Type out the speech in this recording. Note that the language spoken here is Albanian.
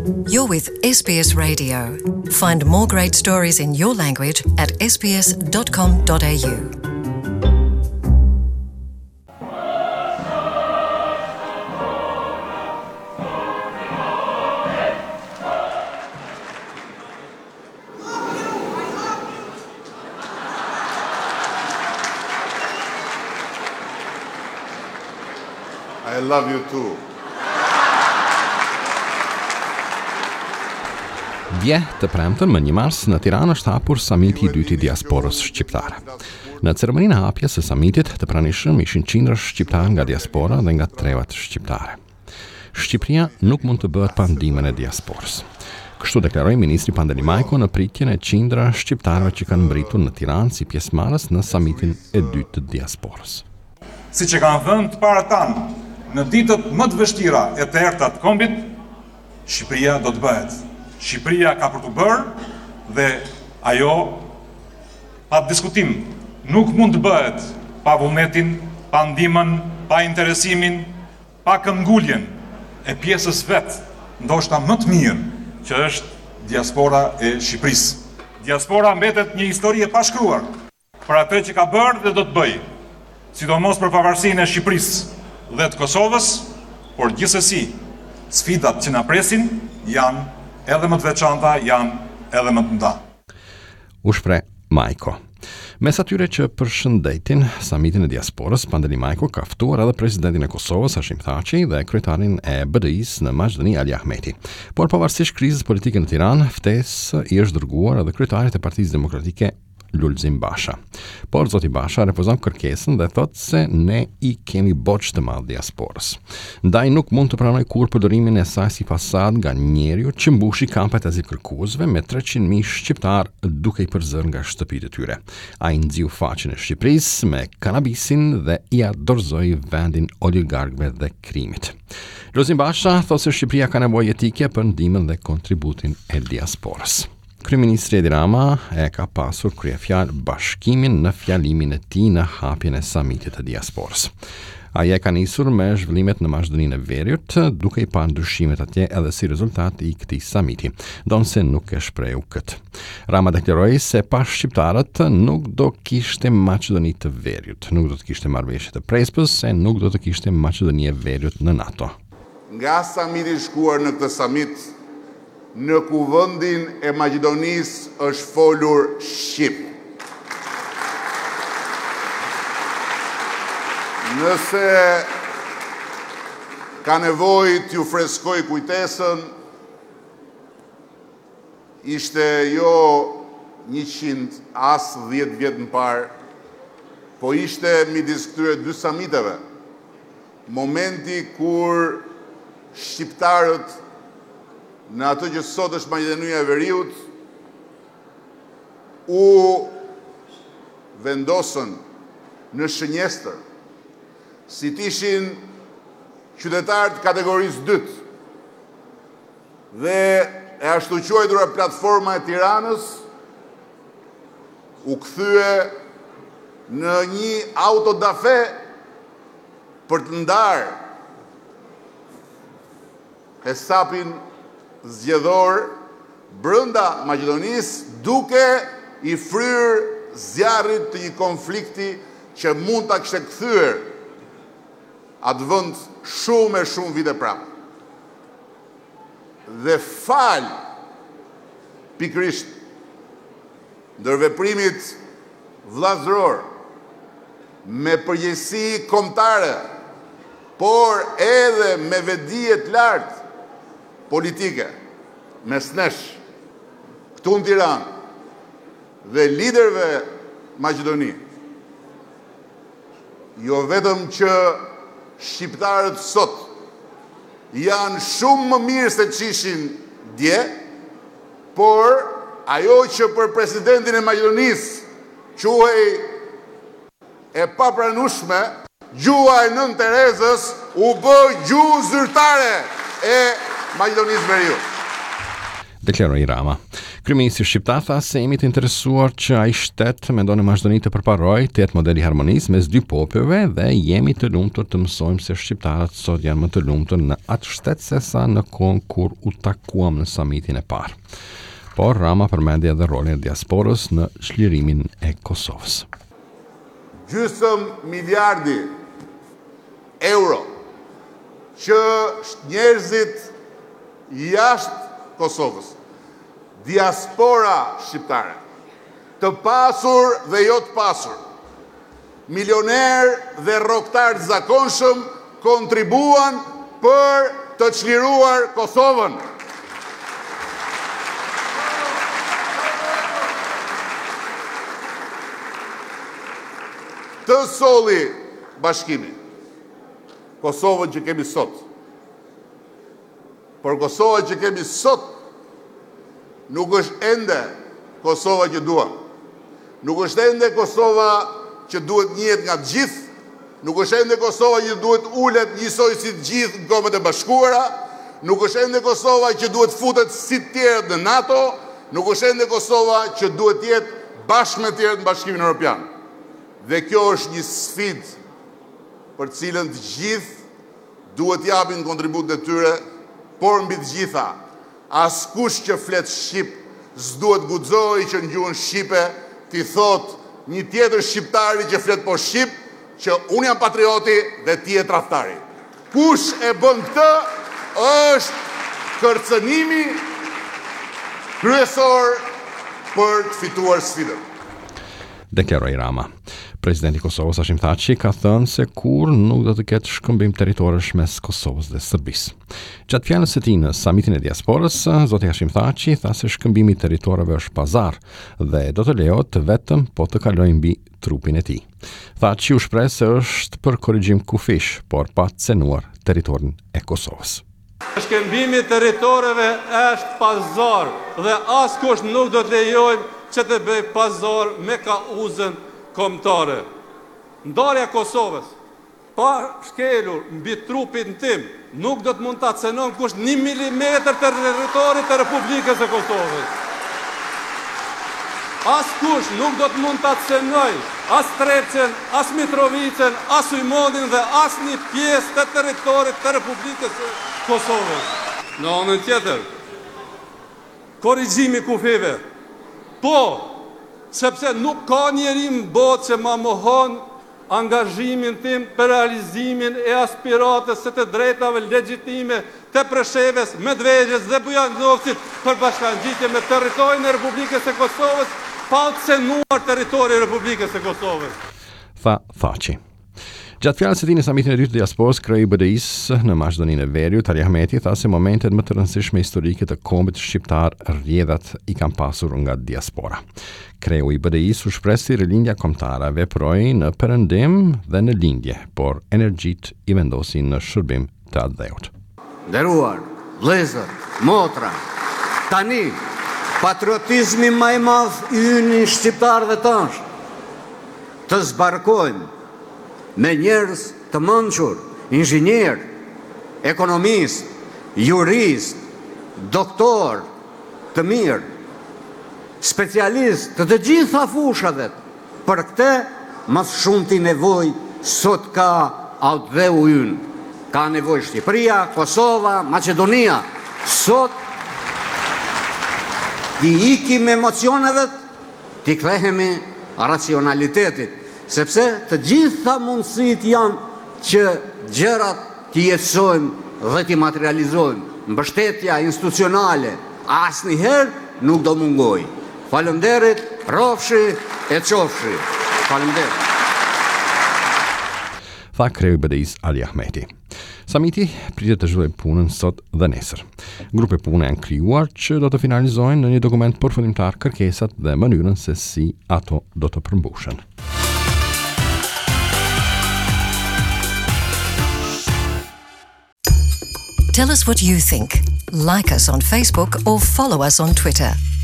You're with SBS Radio. Find more great stories in your language at sbs.com.au. I love you too. Dje të premtën më 1 mars në Tiranë është hapur samiti I dyti I diasporës shqiptare. Në ceremoninë e hapjes së samitit të pranishëm ishin qindra shqiptarë nga diaspora dhe nga trevat shqiptare. Shqipëria nuk mund të bëhet pa ndihmën e diasporës. Kështu deklaroi ministri Pandeli Majko në pritjen e qindra shqiptarëve që kanë mbritur në Tiranë si pjesëmarrës në samitin e dytë të diasporës. Siç e kanë thënë të parë tanë, në ditët më të vështira e të errta të kombit, Shqipëria do të bëhet. Shqipëria ka për të bërë dhe ajo pa diskutim nuk mund të bëhet pa vullnetin, pa ndihmën, pa interesimin, pa këmbguljen e pjesës vet, ndoshta më të mirë, që është diaspora e Shqipërisë. Diaspora mbetet një histori e pashkruar për atë që ka bërë dhe do të bëjë, sidomos për pavarësinë e Shqipërisë dhe të Kosovës, por gjithsesi sfidat që na presin janë edhe më të veçanta, janë edhe më të mëdha. U shpreh Majko. Mes atyre që përshëndetin samitin e diasporës, Pandeli Majko ka ftuar edhe presidentin e Kosovës Hashim Thaçi dhe kryetarin e BDI-s në Maqedoni Ali Ahmeti. Por pavarësisht krizës politike në Tiranë, ftesë I është dërguar edhe kryetarit e Partisë Demokratike Lulzim Basha. Por zoti Basha refuzon kërkesën dhe thot se ne I kemi borxh të madh diasporës. Ndaj nuk mund të pranoj kur përdorimin e saj si fasad nga njeriu që mbushi kampet e azilkërkuesve me 300.000 shqiptar duke I përzër nga shtëpitë e tyre. Ai nxiu faqen e Shqipërisë me kanabisin dhe ia dorëzoi vendin oligarkëve dhe krimit. Lulzim Basha thot se Shqipëria ka nevojë etike për ndihmën dhe kontributin e diasporës. Kryeministri Edi Rama e ka pasur kryefjalë bashkimin në fjalimin e tij në hapjen e samitit të diasporës. Ai e ka nisur me zhvillimet në Maqedoninë e Veriut, duke I parë ndryshimet atje edhe si rezultat I këtij samiti, ndonse nuk e shprehu këtë. Rama deklaroi se pa shqiptarët nuk do kishte Maqedoni të Veriut, nuk do të kishte marrëveshje të Prespës, e nuk do të kishte Maqedoni e Veriut në NATO. Nga samiti I shkuar në këtë samit, në kuvendin e Maqedonisë është folur shqip. Nëse ka nevojë t'ju freskoj kujtesën, ishte jo 100 as 10 vjet më parë, po ishte midis këtyre dy samiteve, momenti kur shqiptarët në atë që sot është Maqedonia e Veriut, u vendosën në shënjestër, si t'ishin qytetarë të kategorisë 2 dhe e ashtu quajtura platforma e Tiranës u kthye në një autodafe për të ndarë hesapin zgjedhor brenda Maqedonisë duke I fryrë zjarrit të një konflikti që mund ta kishte kthyer atë vend shumë e shumë vite prapë. Dhe fal pikërisht ndërveprimit vllazëror me përgjegjësi kombëtare, por edhe me vetdije të lartë politike, mes nesh, këtu në Tiranë, dhe liderëve Maqedoni, jo vetëm që shqiptarët sot janë shumë më mirë se ç'ishin dje, por ajo që për presidentin e Maqedonisë quhej e papranueshme, gjua e Nën Terezës u bë gjuhë zyrtare e Maqedonisë Veriut. Deklaroi Rama. Kryeministri shqiptar tha se jemi të interesuar që ai shtet mendon e Maqedoni të përparojë të jetë modeli harmonisë mes dy popujve dhe jemi të lumtur të mësojmë se shqiptarët sot janë më të lumtur në atë shtet se sa në kohën kur u takuam në samitin e parë. Por Rama përmendi edhe rolin e diasporës në çlirimin e Kosovës. Gjysmë miliardi euro që njerëzit jashtë Kosovës, diaspora shqiptare, të pasur dhe jo të pasur, milioner dhe rrogtar të zakonshëm kontribuan për të çliruar Kosovën. Të solli bashkimi Kosovën që kemi sot. Por Kosova që kemi sot nuk është ende Kosova që duam. Nuk është ende Kosova që duhet njihet nga të gjithë, nuk është ende Kosova që duhet ulet njësoj si të gjithë në Kombet e Bashkuara, nuk është ende Kosova që duhet futet si të tjerët në NATO, nuk është ende Kosova që duhet jetë bashkë me të tjerët në Bashkimin Evropian. Dhe kjo është një sfidë për cilën të gjithë duhet japin kontributin e tyre, por mbi të gjitha, askush që flet shqip s'duhet guxoj që në gjuhën shqipe t'i thot një tjetër shqiptari që flet po shqip që unë jam patrioti dhe ti je tradhtari. Kush e bën këtë është kërcënimi kryesor për të fituar sfidën. Deklaroi Rama. Presidenti i Kosovës Hashim Thaçi ka thënë se kur nuk do të ketë shkëmbim territorësh mes Kosovës dhe Serbisë. Gjatë fjalës së tij në samitin e diasporës, zoti Hashim Thaçi tha se shkëmbimi i territorëve është pazar dhe do të lejohet vetëm po të kalojë mbi trupin e tij. Thaçi u shpreh se është për korrigjim kufish, por pa cenuar territorin e Kosovës. Shkëmbimi i territorëve është pazar dhe askush nuk do të lejojë që të bëj pazar me kauzën kombëtare. Ndarja Kosovës, pa shkelur mbi trupin tim, nuk do të mund ta cenon kush 1 milimetër të territorit të Republikës së Kosovës. Askush nuk do të mund ta cenoj as Trebçen, as Mitrovicën, as Ujmonin dhe as një pjesë të territorit të Republikës së Kosovës. Në anën tjetër, korrigjimi kufive. Po, sepse nuk ka njeri në botë që ma mohon angazhimin tim për realizimin e aspiratës së të drejtave legjitime të Preshevës, Medvegjës dhe Bujanovcit për bashkangjitje me territorin e Republikës së Kosovës, pa të cenuar territori e Republikës së Kosovës. Tha Thaçi. Gjatë fjalës së tij në samitin e dytë të diasporës, kreu i BDI-s në Maqedoninë e Veriut, Ali Ahmeti, tha se momentet më të rëndësishme historike të kombit shqiptar rrjedhat i kanë pasur nga diaspora. Kreu i BDI-s u shpreh se rilindja kombëtare veproi në perëndim dhe në lindje, por energjitë i vendosin në shërbim të atdheut. Nderuar vëllezër, motra, tani patriotizmi më i madh i ynë shqiptarëve tash të zbarkojmë me njerëz të mençur, inxhinier, ekonomist, jurist, doktor, të mirë, specialist të gjitha fushave. Për këtë më shumti nevojë sot ka atdheu ynë. Ka nevojë Shqipëria, Kosova, Maqedonia. Sot ti ikim emocioneve, ti kthehemi racionalitetit. Sepse të gjitha mundësit janë që gjërat t'i jetësojmë dhe t'i materializojmë. Mbështetja institucionale asnjëherë nuk do mungoj. Faleminderit, rrofshi e qofshi. Faleminderit. Tha kreu i BDI-s Ali Ahmeti. Samiti pritet të zhvillojë punën sot dhe nesër. Grupe pune janë krijuar që do të finalizojnë në një dokument përfundimtar kërkesat dhe mënyrën se si ato do të përmbushen. Tell us what you think. Like us on Facebook or follow us on Twitter.